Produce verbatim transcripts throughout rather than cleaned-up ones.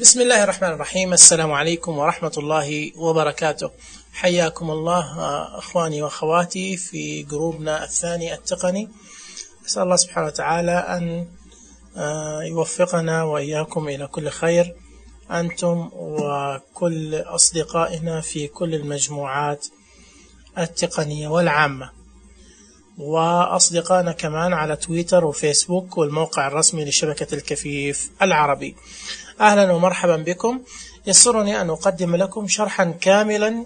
بسم الله الرحمن الرحيم. السلام عليكم ورحمة الله وبركاته. حياكم الله أخواني وأخواتي في جروبنا الثاني التقني. أسأل الله سبحانه وتعالى أن يوفقنا وإياكم إلى كل خير، أنتم وكل أصدقائنا في كل المجموعات التقنية والعامة، وأصدقائنا كمان على تويتر وفيسبوك والموقع الرسمي لشبكة الكفيف العربي. أهلا ومرحبا بكم. يسرني أن أقدم لكم شرحا كاملا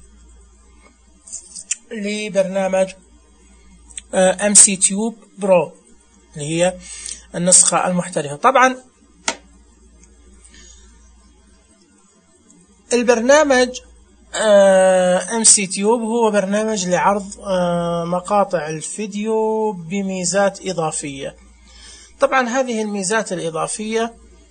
لبرنامج إم سي تيوب برو اللي هي النسخة المحترفة. طبعا البرنامج إم سي تيوب هو برنامج لعرض مقاطع الفيديو بميزات إضافية. طبعا هذه الميزات الإضافية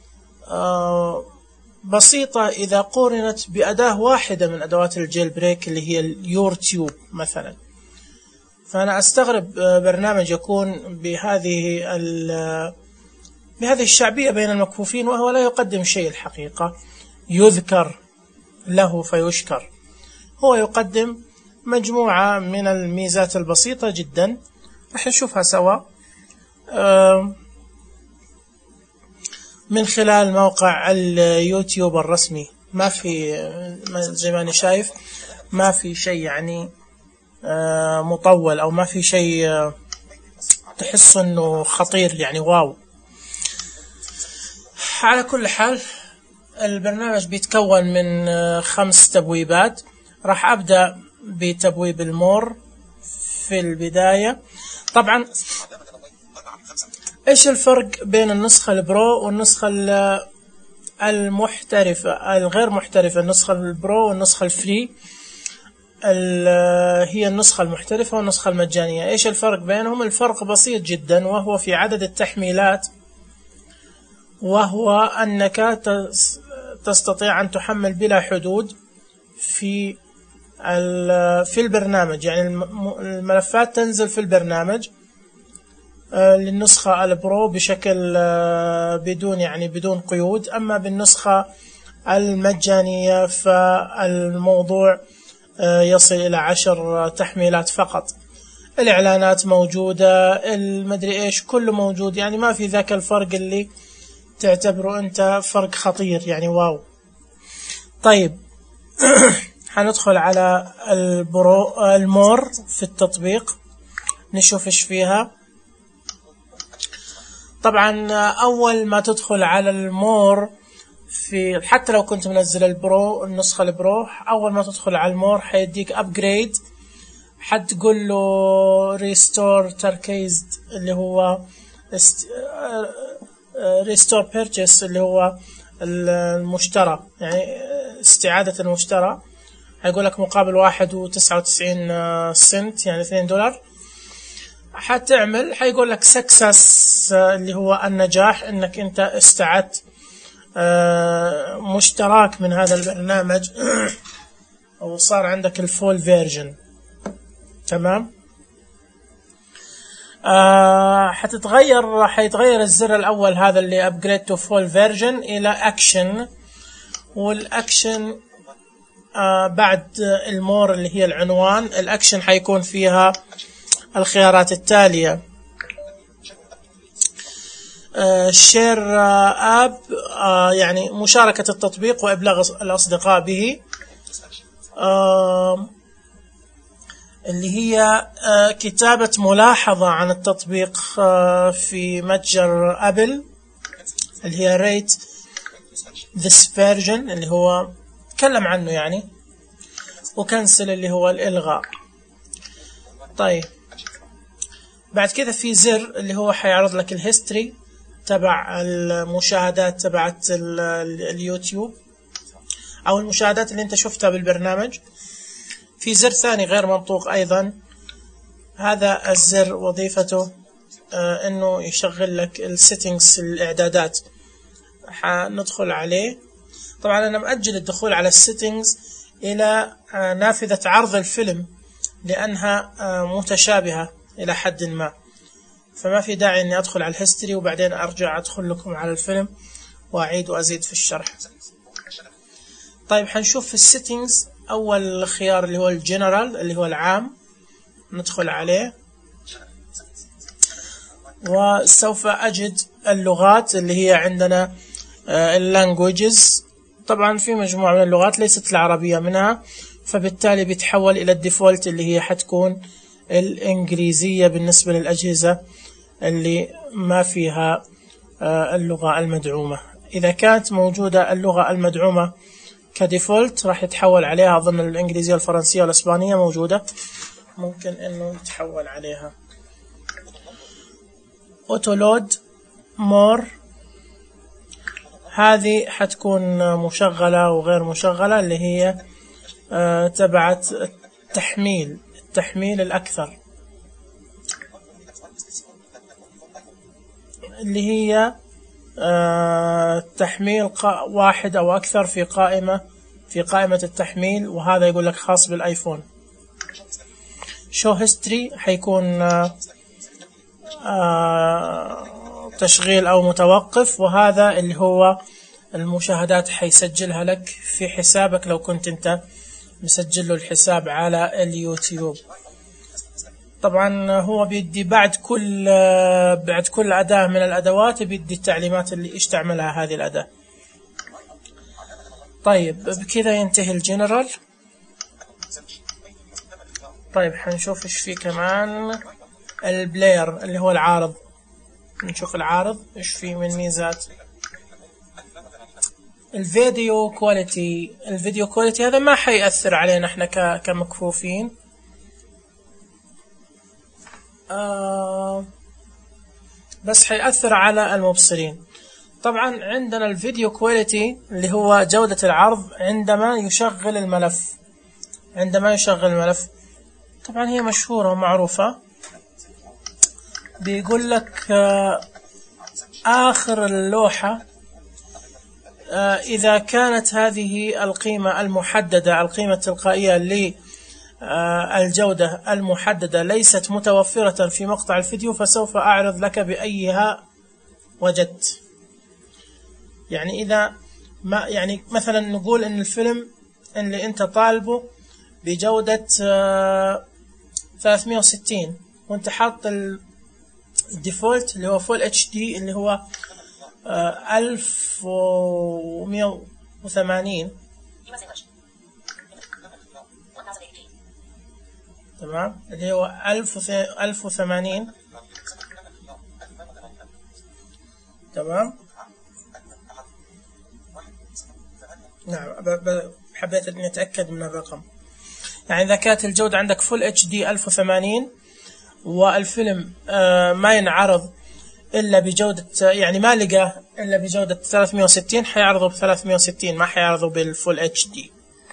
بسيطة إذا قورنت بأداة واحدة من أدوات الجيل بريك اللي هي اليورتيوب مثلا. فأنا أستغرب برنامج يكون بهذه بهذه الشعبية بين المكفوفين وهو لا يقدم شيء الحقيقة يذكر له فيشكر. هو يقدم مجموعة من الميزات البسيطة جدا راح نشوفها سوا من خلال موقع اليوتيوب الرسمي. ما في زي ما أنا شايف ما في شيء يعني مطول أو ما في شيء تحس أنه خطير يعني واو. على كل حال البرنامج بيتكون من خمس تبويبات. راح أبدأ بتبويب المور في البداية. طبعا إيش الفرق بين النسخة البرو والنسخة المحترفة الغير محترفة؟ النسخة البرو والنسخة الفري هي النسخة المحترفة والنسخة المجانية. إيش الفرق بينهم؟ الفرق بسيط جدا، وهو في عدد التحميلات، وهو أنك تستطيع أن تحمل بلا حدود في في البرنامج. يعني الملفات تنزل في البرنامج للنسخة البرو بشكل بدون يعني بدون قيود. أما بالنسخة المجانية فالموضوع يصل إلى عشر تحميلات فقط. الإعلانات موجودة، المدري إيش كله موجود، يعني ما في ذاك الفرق اللي تعتبره أنت فرق خطير يعني واو. طيب هندخل على البرو المور في التطبيق نشوف إيش فيها. طبعا أول ما تدخل على المور في حتى لو كنت منزل البرو النسخة البرو، أول ما تدخل على المور حيديك أبجريد، حتقول له ريستور تركيزد اللي هو ريستور بيرتشيس اللي هو المشترى، يعني استعادة المشترى. هيقول لك مقابل واحد وتسعة وتسعين سنت يعني اثنين دولار. حتعمل حيقول لك سكسس اللي هو النجاح، انك انت استعدت مشتراك من هذا البرنامج وصار عندك الفول فيرجن. تمام. آه حتتغير حيتغير الزر الاول هذا اللي ابجريد تو فول فيرجن الى اكشن، والاكشن آه بعد المور اللي هي العنوان. الاكشن حيكون فيها الخيارات التالية: شير اب يعني مشاركة التطبيق وإبلاغ الأصدقاء به، اللي هي كتابة ملاحظة عن التطبيق في متجر أبل اللي هي rate this version اللي هو تكلم عنه يعني، وكنسل اللي هو الإلغاء. طيب بعد كده في زر اللي هو حيعرض لك الهيستوري تبع المشاهدات تبعت اليوتيوب او المشاهدات اللي انت شفتها بالبرنامج. في زر ثاني غير منطوق ايضا، هذا الزر وظيفته آه انه يشغل لك السيتنجز الاعدادات. حندخل عليه. طبعا انا مأجل الدخول على السيتنجز الى آه نافذة عرض الفيلم لانها آه متشابهة إلى حد ما، فما في داعي إني أدخل على الهيستوري وبعدين أرجع أدخل لكم على الفيلم وأعيد وأزيد في الشرح. طيب حنشوف في السيتنجز أول خيار اللي هو الجنرال اللي هو العام، ندخل عليه وسوف أجد اللغات اللي هي عندنا اللانجويجز. طبعا في مجموعة من اللغات ليست العربية منها، فبالتالي بيتحول إلى الديفولت اللي هي حتكون الإنجليزية بالنسبة للأجهزة اللي ما فيها اللغة المدعومة. إذا كانت موجودة اللغة المدعومة كديفولت راح يتحول عليها، أظن الإنجليزية والفرنسية والإسبانية موجودة، ممكن إنه يتحول عليها. أوتولود مور هذه حتكون مشغلة وغير مشغلة، اللي هي آه تبعت التحميل التحميل الأكثر، اللي هي آه تحميل واحد أو أكثر في قائمة في قائمة التحميل، وهذا يقول لك خاص بالآيفون. شو هيستوري حيكون آه آه تشغيل أو متوقف، وهذا اللي هو المشاهدات حيسجلها لك في حسابك لو كنت انت مسجل له الحساب على اليوتيوب. طبعا هو بيدي بعد كل بعد كل أداة من الأدوات بيدي التعليمات اللي ايش تعملها هذه الأداة. طيب بكذا ينتهي الجنرال. طيب حنشوف ايش في كمان. البلاير اللي هو العارض، نشوف العارض ايش في من ميزات. الفيديو كواليتي الفيديو كواليتي هذا ما حيأثر علينا احنا كمكفوفين، آه بس حيأثر على المبصرين. طبعا عندنا الفيديو كواليتي اللي هو جودة العرض عندما يشغل الملف عندما يشغل الملف طبعا هي مشهورة ومعروفة. بيقول لك آه آخر اللوحة آه إذا كانت هذه القيمة المحددة القيمة التلقائية للجودة المحددة ليست متوفرة في مقطع الفيديو فسوف أعرض لك بأيها وجدت. يعني إذا ما يعني مثلا نقول إن الفيلم اللي أنت طالبه بجودة آه ثلاثمئة وستين وأنت حاط الديفولت اللي هو فول اتش دي اللي هو آه ألف ومئة وثمانين، تمام، اللي هو ألف وثمانين، تمام. نعم حبيت اني اتاكد من الرقم. يعني اذا كانت الجوده عندك فول اتش دي ألف وثمانين والفيلم آه ما ينعرض الا بجوده، يعني ما لقى الا بجوده ثلاثمئة وستين، حيعرضه ب ثلاثمئة وستين، ما حيعرضه بالفول اتش دي.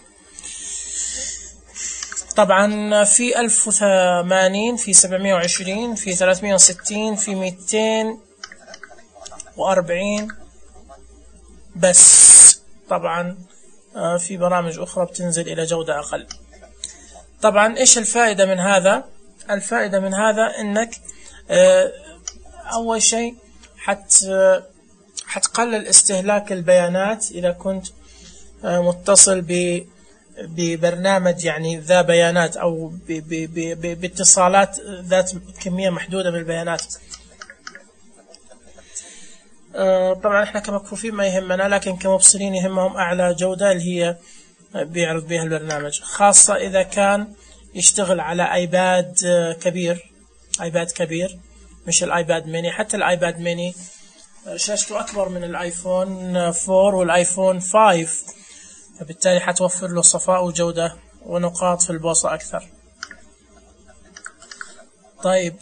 طبعا في ألف وثمانين، في سبعمئة وعشرين، في ثلاثمئة وستين، في مئتين وأربعين بس. طبعا في برامج أخرى بتنزل إلى جودة أقل. طبعا إيش الفائدة من هذا؟ الفائدة من هذا إنك أول شيء حت حتقلل استهلاك البيانات إذا كنت متصل ب ببرنامج يعني ذا بيانات أو ب ب ب باتصالات ذات كمية محدودة من البيانات. طبعا احنا كمكفوفين ما يهمنا، لكن كمبصرين يهمهم أعلى جودة اللي هي بيعرض بها البرنامج، خاصة إذا كان يشتغل على ايباد كبير ايباد كبير مش الايباد ميني. حتى الايباد ميني شاشته أكبر من الايفون أربعة والايفون خمسة، فبالتالي حتوفر له صفاء وجودة ونقاط في البوصة أكثر. طيب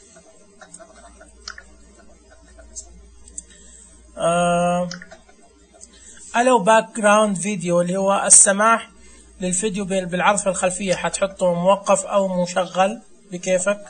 آه. ألو باك جراوند فيديو اللي هو السماح للفيديو بالعرض في الخلفية، حتحطه موقف أو مشغل بكيفك.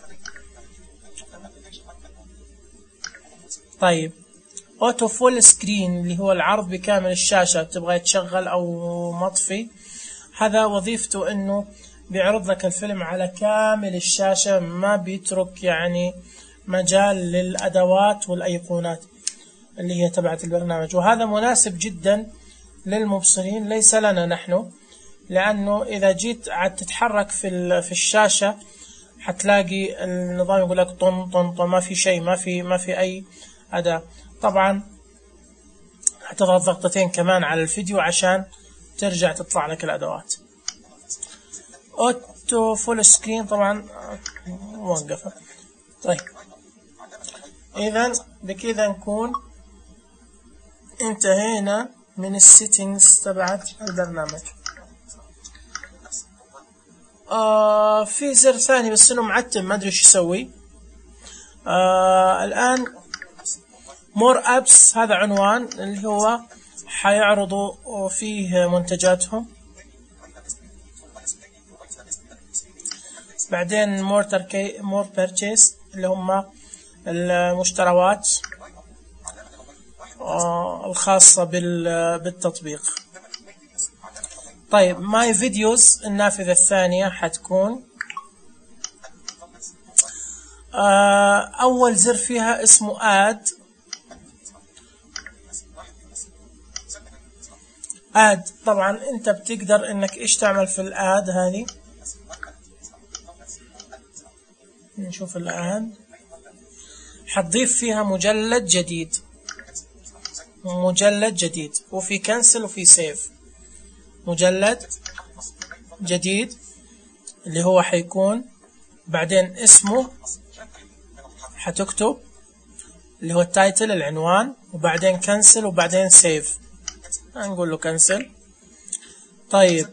طيب أوتو فول سكرين اللي هو العرض بكامل الشاشة، تبغى يتشغل أو مطفي، هذا وظيفته إنه بيعرض لك الفيلم على كامل الشاشة، ما بيترك يعني مجال للأدوات والأيقونات. اللي هي تبعت البرنامج. وهذا مناسب جدا للمبصرين ليس لنا نحن، لأنه إذا جيت عاد تتحرك في في الشاشة حتلاقي النظام يقول لك طن طن طن، ما في شيء، ما في ما في أي أداة. طبعا هتضغط ضغطتين كمان على الفيديو عشان ترجع تطلع لك الأدوات. أوتو فول سكرين طبعا موقفة. طيب إذا بكذا نكون انتهينا من السيتنجز تبعت البرنامج. آه في زر ثاني بس انه معتم ما ادري ايش يسوي. آه الان مور ابس هذا عنوان اللي هو حيعرضوا فيه منتجاتهم. بعدين مور تركي مور بيرتشيس اللي هم المشتريات آه الخاصة بالتطبيق. طيب ماي فيديوز النافذة الثانية حتكون آه أول زر فيها اسمه آد. آد طبعا أنت بتقدر إنك إيش تعمل في الآد هذه. نشوف الآن حتضيف فيها مجلد جديد، مجلد جديد، وفي كنسل وفي سيف. مجلد جديد اللي هو حيكون بعدين اسمه حتكتب اللي هو التايتل العنوان، وبعدين كنسل وبعدين سيف. نقول له كنسل. طيب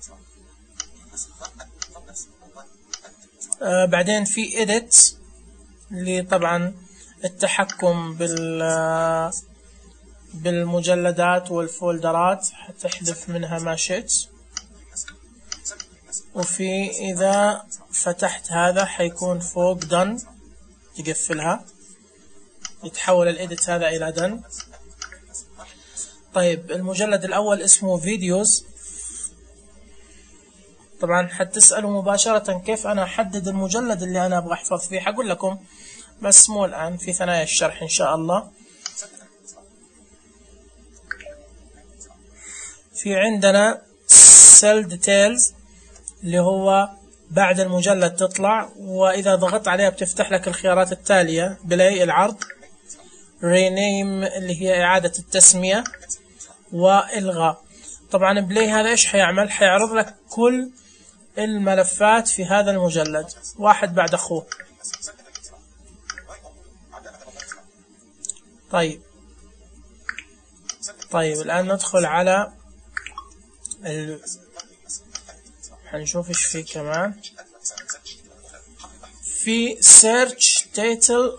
آه بعدين في edit اللي طبعا التحكم بال بالمجلدات والفولدرات، حتحذف منها ما شئت. وفي إذا فتحت هذا حيكون فوق done تقفلها، يتحول الإيديت هذا إلى done. طيب المجلد الأول اسمه فيديوز. طبعا حتسألوا مباشرة كيف أنا أحدد المجلد اللي أنا أبغى أحفظ فيه، حقول لكم بس مو الآن، في ثنايا الشرح إن شاء الله. في عندنا سيل ديتيلز اللي هو بعد المجلد تطلع، وإذا ضغطت عليها بتفتح لك الخيارات التالية: بلاي العرض، رينيم اللي هي إعادة التسمية، وإلغاء. طبعا بلاي هذا إيش حيعمل؟ حيعرض لك كل الملفات في هذا المجلد واحد بعد أخوه. طيب طيب الآن ندخل على ال... حنشوف ايش في كمان. في search title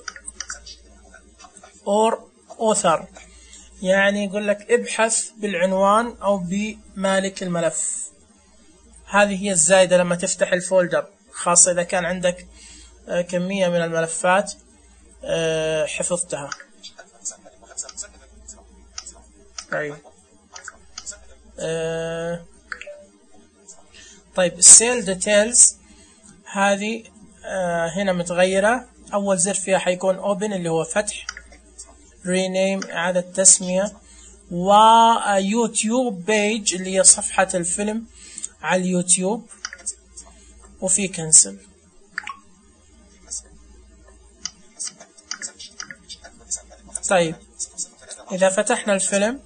or author، يعني يقول لك ابحث بالعنوان او بمالك الملف. هذه هي الزايدة لما تفتح الفولدر، خاصة اذا كان عندك كمية من الملفات حفظتها. طيب آه طيب السيل ديتيلز هذه آه هنا متغيرة. أول زر فيها حيكون اوبن اللي هو فتح، رينيم إعادة تسمية، ويوتيوب بيج اللي هي صفحة الفيلم على اليوتيوب، وفي كنسل. طيب إذا فتحنا الفيلم،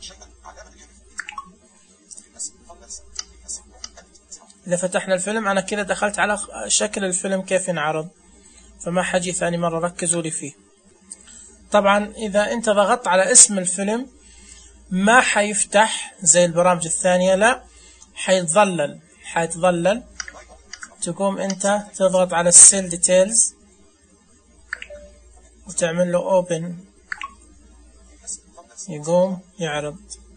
إذا فتحنا الفيلم أنا كده دخلت على شكل الفيلم كيف ينعرض، فما حجي ثاني مرة، ركزوا لي فيه. طبعا إذا أنت ضغطت على اسم الفيلم ما حيفتح زي البرامج الثانية، لا حيتظلل حيتظلل تقوم أنت تضغط على السيل ديتيلز وتعمل له اوبن، يقوم يعرض.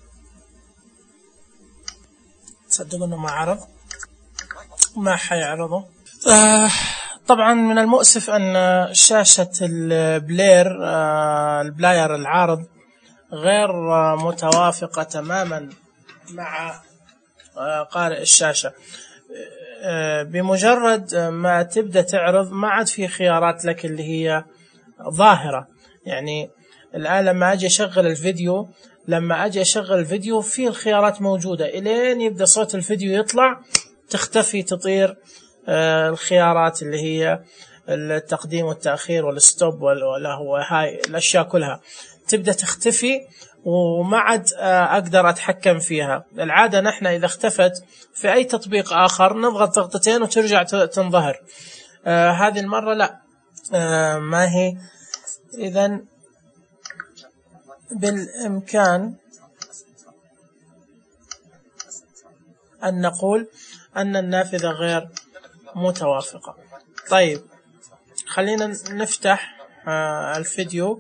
تصدقوا انه ما عرض، ما حيعرضه. آه طبعا من المؤسف ان شاشة البلاير آه البلاير العارض غير آه متوافقة تماما مع آه قارئ الشاشة. آه بمجرد ما تبدأ تعرض ما عاد في خيارات لك اللي هي ظاهرة، يعني الآن لما أجي أشغل الفيديو لما أجي أشغل الفيديو في الخيارات موجودة إلين يبدأ صوت الفيديو يطلع تختفي تطير الخيارات اللي هي التقديم والتأخير والستوب ولا هو هاي الأشياء كلها تبدأ تختفي وما عاد أقدر أتحكم فيها. العادة نحن إذا اختفت في أي تطبيق آخر نضغط ضغطتين وترجع تنظهر. آه هذه المرة لا آه ما هي. إذن بالإمكان أن نقول أن النافذة غير متوافقة. طيب خلينا نفتح آه الفيديو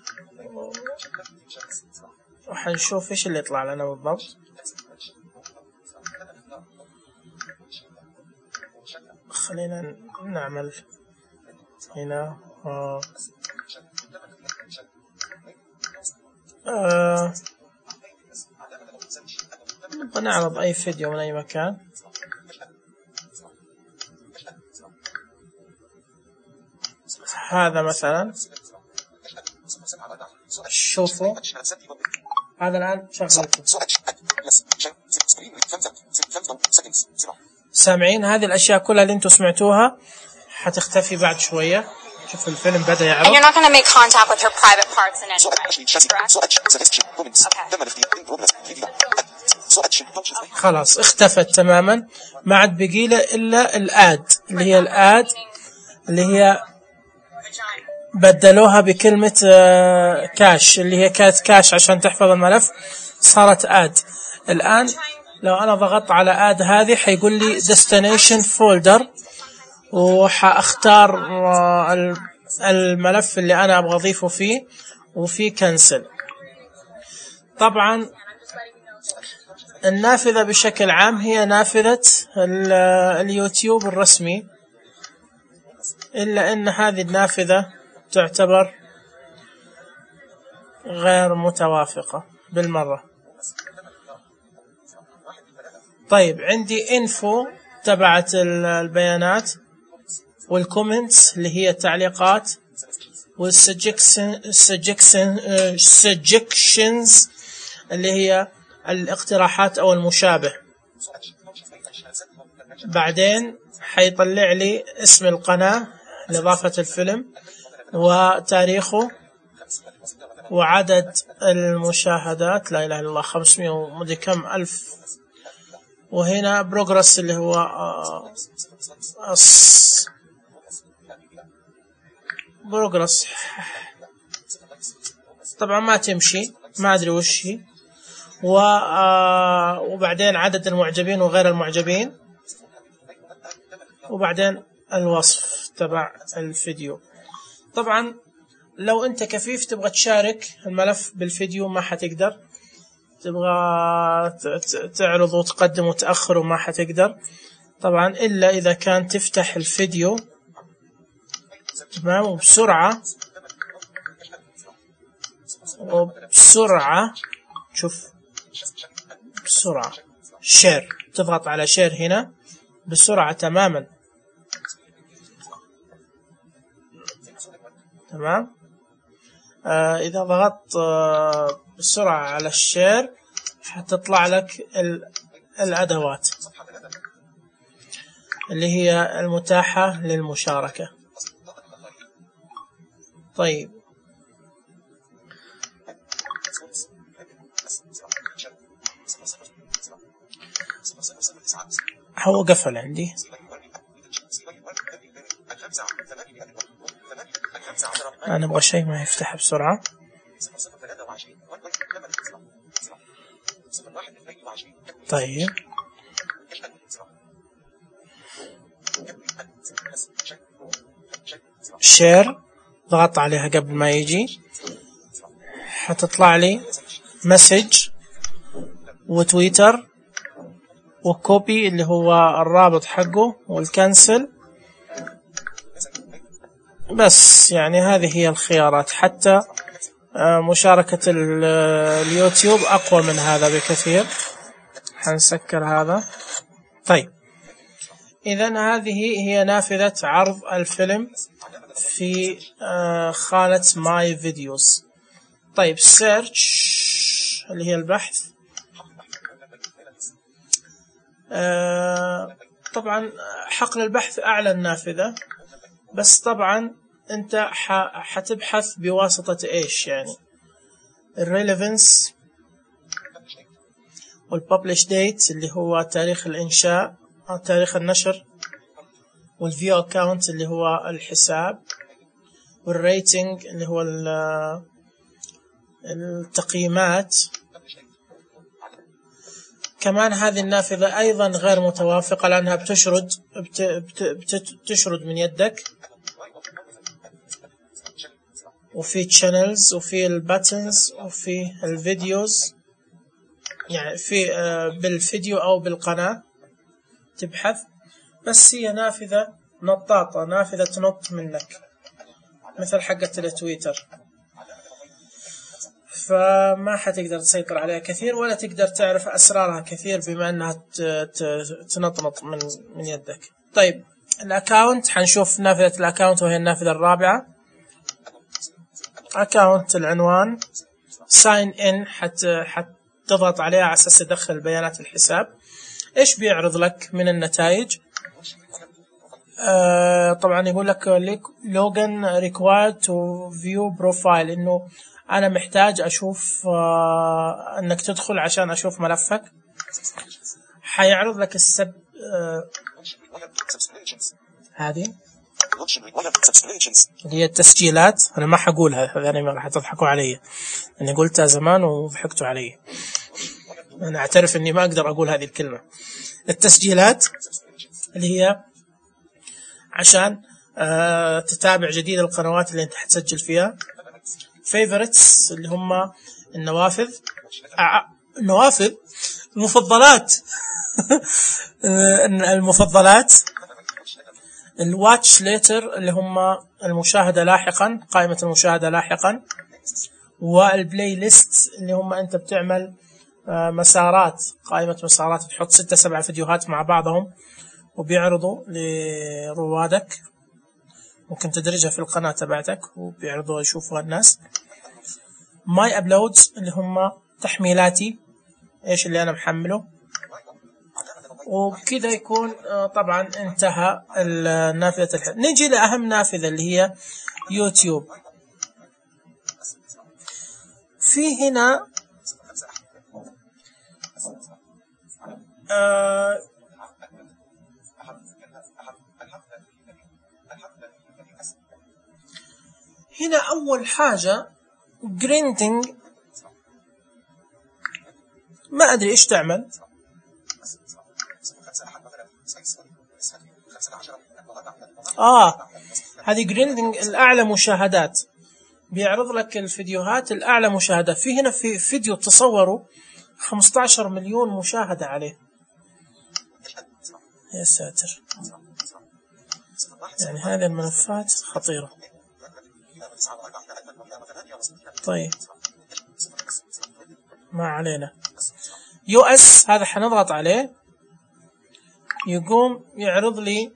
وحنشوف إيش اللي يطلع لنا بالضبط. خلينا نعمل هنا آه آه نعرض أي فيديو من أي مكان. هذا مثلا شوفوا هذا الآن شغلته سامعين هذه الأشياء كلها اللي انتم سمعتوها حتختفي بعد شوية. شوف الفيلم بدأ يعرض. And you're not going to make contact with her private parts in any way. خلاص اختفت تماما ما عاد بقي له إلا الآد اللي هي الآد اللي هي بدلوها بكلمة كاش اللي هي كانت كاش عشان تحفظ الملف صارت آد. الآن لو أنا ضغطت على آد هذه حيقول لي destination folder وحاختار الملف اللي أنا أبغى أضيفه فيه وفي كنسل. طبعا النافذة بشكل عام هي نافذة اليوتيوب الرسمي إلا أن هذه النافذة تعتبر غير متوافقة بالمرة. طيب عندي انفو تبعت البيانات والكومنتس اللي هي التعليقات والسجكشنز اللي هي الاقتراحات أو المشابه. بعدين حيطلع لي اسم القناة لإضافة الفيلم وتاريخه وعدد المشاهدات لا إله إلا الله خمسمائة ومدري كم ألف. وهنا بروجرس اللي هو أص بروجرس طبعا ما تمشي ما أدري وش هي. وبعدين عدد المعجبين وغير المعجبين وبعدين الوصف تبع الفيديو. طبعا لو أنت كفيف تبغى تشارك الملف بالفيديو ما حتقدر. تبغى تعرض وتقدم وتأخر وما حتقدر طبعا إلا إذا كان تفتح الفيديو تمام وبسرعة وبسرعة شوف بسرعة شير تضغط على شير هنا بسرعة تماما تمام. آه إذا ضغطت آه بسرعة على الشير حتطلع لك الأدوات اللي هي المتاحة للمشاركة. طيب هو قفل عندي. أنا أبغى شيء ما يفتح بسرعة. طيب شير ضغط عليها قبل ما يجي حتطلع لي مسج وتويتر وكوبي اللي هو الرابط حقه والكنسل بس. يعني هذه هي الخيارات. حتى مشاركة اليوتيوب أقوى من هذا بكثير. حنسكر هذا. طيب إذن هذه هي نافذة عرض الفيلم في خانة ماي فيديوز. طيب search اللي هي البحث. آه طبعا حقل البحث أعلى النافذة، بس طبعا أنت حتبحث بواسطة إيش يعني الريليفنس والpublish date اللي هو تاريخ الإنشاء أو تاريخ النشر، والفيو أكاونت اللي هو الحساب، والريتنج اللي هو التقييمات. كمان هذه النافذة أيضا غير متوافقة لأنها بتشرد بت بت بتشرد من يدك، وفي channels وفي الباتنز وفي الفيديوز، يعني في بالفيديو أو بالقناة تبحث. بس هي نافذة نطاطة، نافذة تنط منك مثل حقة التويتر، فما حتقدر تسيطر عليها كثير ولا تقدر تعرف أسرارها كثير بما أنها تنطنط من من يدك. طيب الأكاونت، حنشوف نافذة الأكاونت وهي النافذة الرابعة. أكاونت العنوان sign in، حت حتضغط عليها على أساس تدخل بيانات الحساب. إيش بيعرض لك من النتائج؟ آه طبعا يقول لك login required to view profile، إنه أنا محتاج أشوف آه أنك تدخل عشان أشوف ملفك. حيعرض لك السب آه هذه اللي هي التسجيلات. أنا ما حقولها، هذا ما راح تضحكوا علي، أنا قلتها زمان وضحكتوا علي. أنا أعترف إني ما أقدر أقول هذه الكلمة. التسجيلات اللي هي عشان آه تتابع جديد القنوات اللي أنت حتسجل فيها. favorites اللي هم النوافذ آه النوافذ المفضلات المفضلات. الواتش ليتر اللي هم المشاهدة لاحقا، قائمة المشاهدة لاحقا. والبلاي ليست اللي هم أنت بتعمل مسارات، قائمة مسارات، تحط ستة سبعة فيديوهات مع بعضهم وبيعرضوا لروادك، ممكن تدرجها في القناة تبعتك وبيعرضوا يشوفوها الناس. ماي أبلودز اللي هم تحميلاتي، إيش اللي أنا محمله. وبكذا يكون طبعا انتهى النافذة الحين. نجي لأهم نافذة اللي هي يوتيوب. في هنا آه هنا أول حاجة جريندينج، ما أدري إيش تعمل. آه هذه جريندينج الأعلى مشاهدات، بيعرض لك الفيديوهات الأعلى مشاهدات. في هنا في فيديو تصوره خمسة عشر مليون مشاهدة عليه، يا ساتر. يعني هذه الملفات خطيرة. طيب ما علينا. يو اس هذا حنضغط عليه، يقوم يعرض لي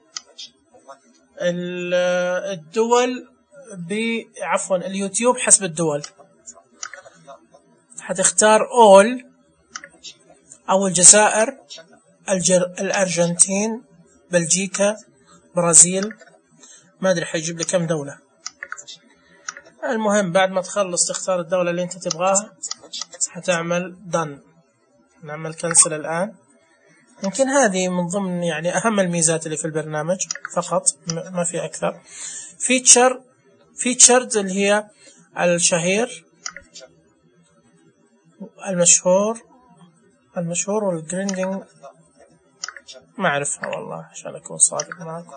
الدول بعفوا اليوتيوب حسب الدول. حتختار all أو الجزائر، الجر... الأرجنتين، بلجيكا، برازيل، ما أدري حيجيب لي كم دولة. المهم بعد ما تخلص تختار الدولة اللي أنت تبغاها، حتعمل done. نعمل كنسل الآن. يمكن هذه من ضمن يعني أهم الميزات اللي في البرنامج فقط، ما في أكثر. فيتشر فيتشرز اللي هي الشهير المشهور المشهور والجريندينج ما أعرفها والله عشان أكون صادق معكم.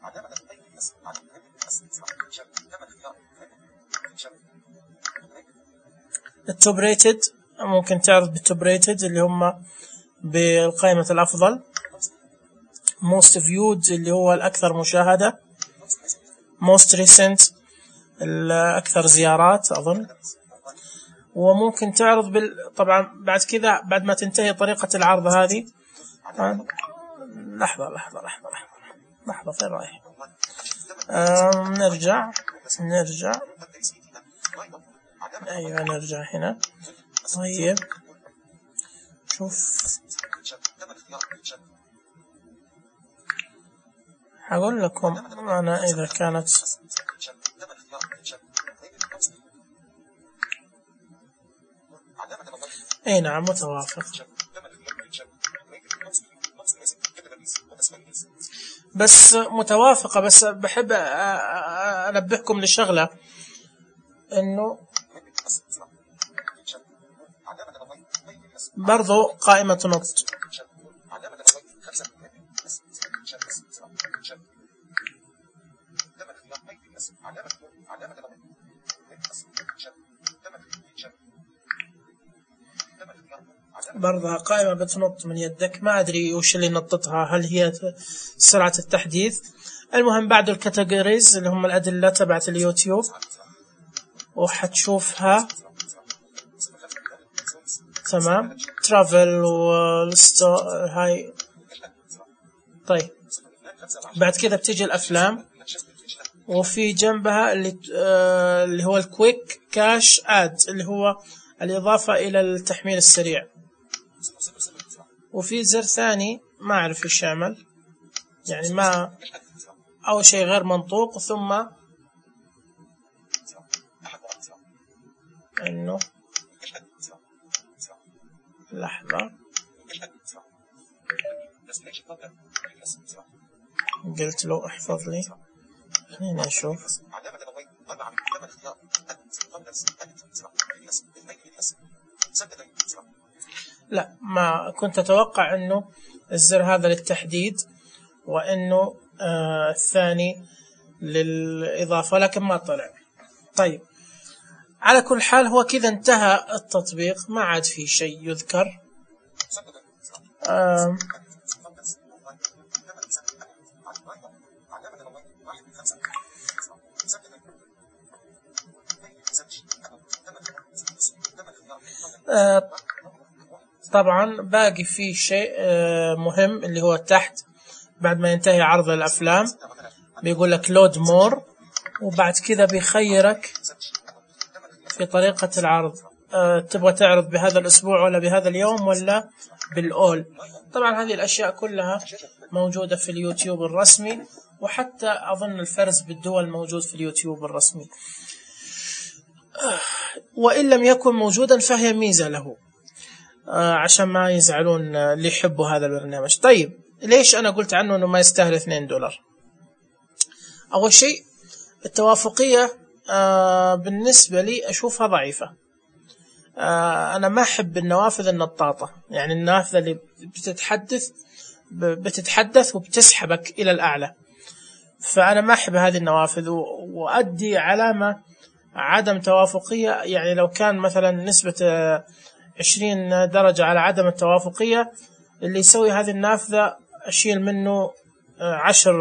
التوب ريتد ممكن تعرض بالتوب ريتد اللي هم بالقائمة الأفضل. most viewed اللي هو الأكثر مشاهدة. most recent الأكثر زيارات أظن. وممكن تعرض بال... طبعا بعد كذا بعد ما تنتهي طريقة العرض هذه. لحظة لحظة لحظة لحظة لحظة فين رايح؟ نرجع نرجع أيوة نرجع هنا. طيب شوف هقول لكم أنا إذا كانت أي نعم متوافق، بس متوافقة. بس بحب أنبهكم لشغلة، إنه برضو قائمة نط برضها قائمة بتنط من يدك، ما أدري وش اللي نطتها، هل هي سرعة التحديث؟ المهم بعد الكاتيجوريز اللي هم الأدلة تبعت اليوتيوب وحتشوفها. تمام. ترافل والستو هاي. طيب بعد كذا بتيجي الأفلام، وفي جنبها اللي آه اللي هو الكويك كاش آد اللي هو الإضافة إلى التحميل السريع. وفي زر ثاني ما أعرف إيش يعمل، يعني ما أول شيء غير منطوق، ثم إنه لحظة قلت له احفظ لي، خليني أشوف. لا ما كنت أتوقع إنه الزر هذا للتحديد وإنه آه الثاني للإضافة، لكن ما طلع. طيب على كل حال هو كذا انتهى التطبيق، ما عاد في شيء يذكر. آه آه طبعا باقي في شيء آه مهم اللي هو تحت بعد ما ينتهي عرض الأفلام بيقول لك لود مور، وبعد كذا بيخيرك في طريقة العرض. أه تبغى تعرض بهذا الأسبوع ولا بهذا اليوم ولا بالأول. طبعا هذه الأشياء كلها موجودة في اليوتيوب الرسمي، وحتى أظن الفرز بالدول موجود في اليوتيوب الرسمي، أه وإن لم يكن موجودا فهي ميزة له، أه عشان ما يزعلون اللي يحبوا هذا البرنامج. طيب ليش أنا قلت عنه أنه ما يستاهل اثنين دولار؟ أول شيء التوافقية آه بالنسبة لي أشوفها ضعيفة. آه أنا ما أحب النوافذ النطاطة، يعني النافذة اللي بتتحدث بتتحدث وبتسحبك إلى الأعلى، فأنا ما أحب هذه النوافذ. وأدي علامة عدم توافقية، يعني لو كان مثلا نسبة عشرين درجة على عدم التوافقية، اللي يسوي هذه النافذة أشيل منه عشر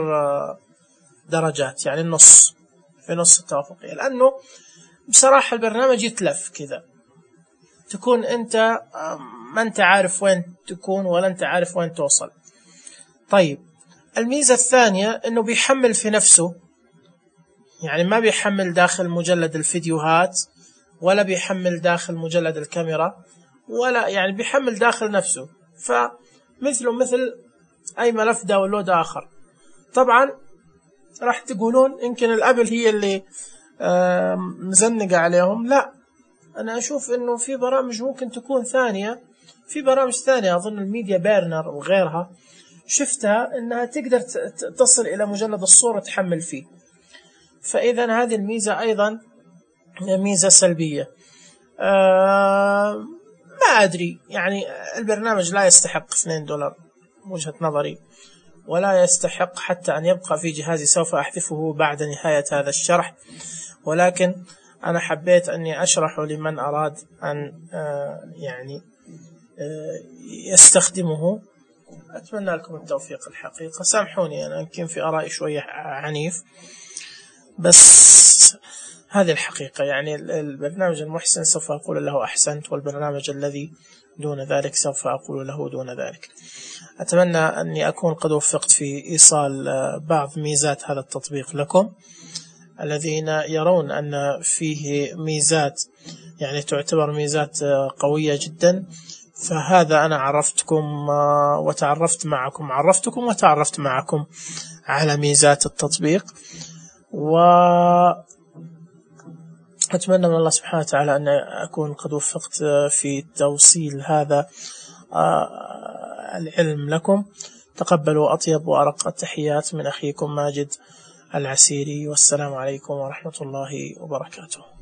درجات، يعني النص في نص التوافقية، لأنه بصراحة البرنامج يتلف كذا، تكون أنت ما أنت عارف وين تكون ولا أنت عارف وين توصل. طيب الميزة الثانية أنه بيحمل في نفسه، يعني ما بيحمل داخل مجلد الفيديوهات ولا بيحمل داخل مجلد الكاميرا، ولا يعني بيحمل داخل نفسه، فمثله مثل أي ملف داونلود آخر. طبعا راح تقولون يمكن الأبل هي اللي مزنقة عليهم، لا، أنا أشوف أنه في برامج ممكن تكون ثانية، في برامج ثانية أظن الميديا بيرنر وغيرها شفتها أنها تقدر تصل إلى مجلد الصورة تحمل فيه، فإذا هذه الميزة أيضا ميزة سلبية. أه ما أدري، يعني البرنامج لا يستحق اثنين دولار وجهة نظري، ولا يستحق حتى أن يبقى في جهازي. سوف أحذفه بعد نهاية هذا الشرح، ولكن أنا حبيت أني أشرحه لمن أراد أن آه يعني آه يستخدمه. أتمنى لكم التوفيق الحقيقة، سامحوني أنا يمكن في آرائي شوية عنيف، بس هذه الحقيقة. يعني البرنامج المحسن سوف أقول له أحسنت، والبرنامج الذي دون ذلك سوف أقول له دون ذلك. أتمنى أني أكون قد وفقت في إيصال بعض ميزات هذا التطبيق لكم. الذين يرون أن فيه ميزات يعني تعتبر ميزات قوية جدا. فهذا أنا عرفتكم وتعرفت معكم عرفتكم وتعرفت معكم على ميزات التطبيق، وأتمنى من الله سبحانه وتعالى أن أكون قد وفقت في توصيل هذا العلم لكم. تقبلوا أطيب وأرق التحيات من أخيكم ماجد العسيري، والسلام عليكم ورحمة الله وبركاته.